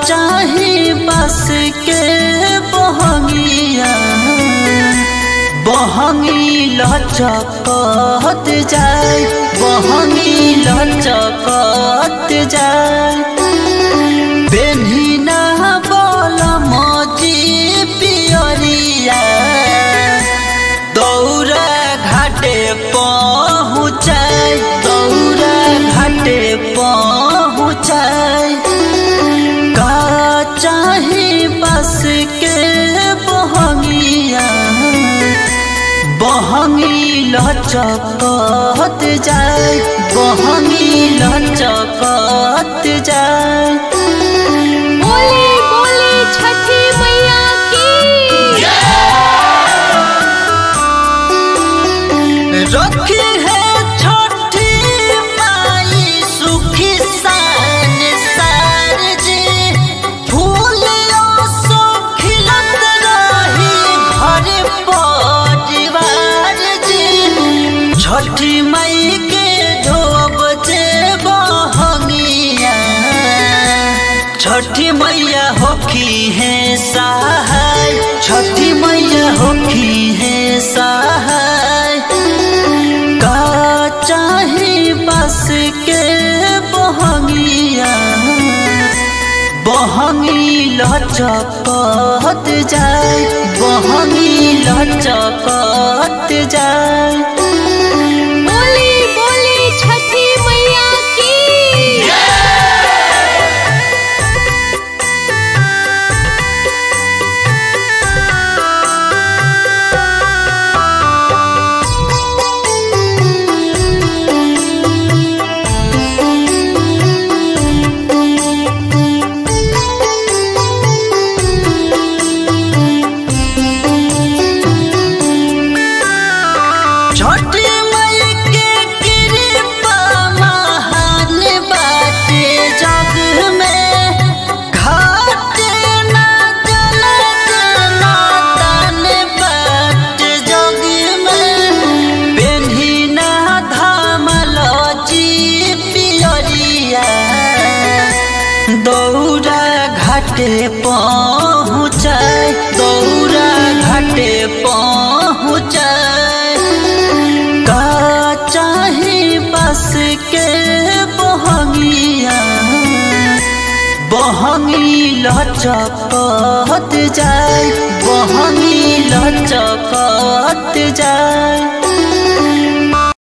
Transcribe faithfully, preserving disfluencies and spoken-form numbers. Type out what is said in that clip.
चाही बस के बहंगिया बहंगी लचकत जाए बहंगी लचकत जाए बेन्ही ना बोल मजी पियरिया दौरा घाटे पहुँचाए दौरा घाटे पहुँचाए का चाही बस के बहंगिया बहंगी लचकत जाए बहंगी लचकत जाए। बोले बोले छठी मैया की रखी है छठी माई सुखी सान सार जी फूल सो खिलत रही घर परिवार जी छठी माई के धोब जे बहंगिया छठी मैया होखी है सहाय छठी मैया होखी है सहाय का चाही बस के बहंगिया बहंगी लचकत जाए बहंगी लचकत जाए। बोले बोले छठी मैया की छठी मई के कृपा महान बाटे जग में घाट ना जलत ना दान बाटे जग में बेन्ही ना धामल जी पियरिया दौरा घाटे पहुँचाए दौरा घाटे पहुँचाए का चाही बस के बहंगिया बहंगी लचकत जाए बहंगी लचकत जाए।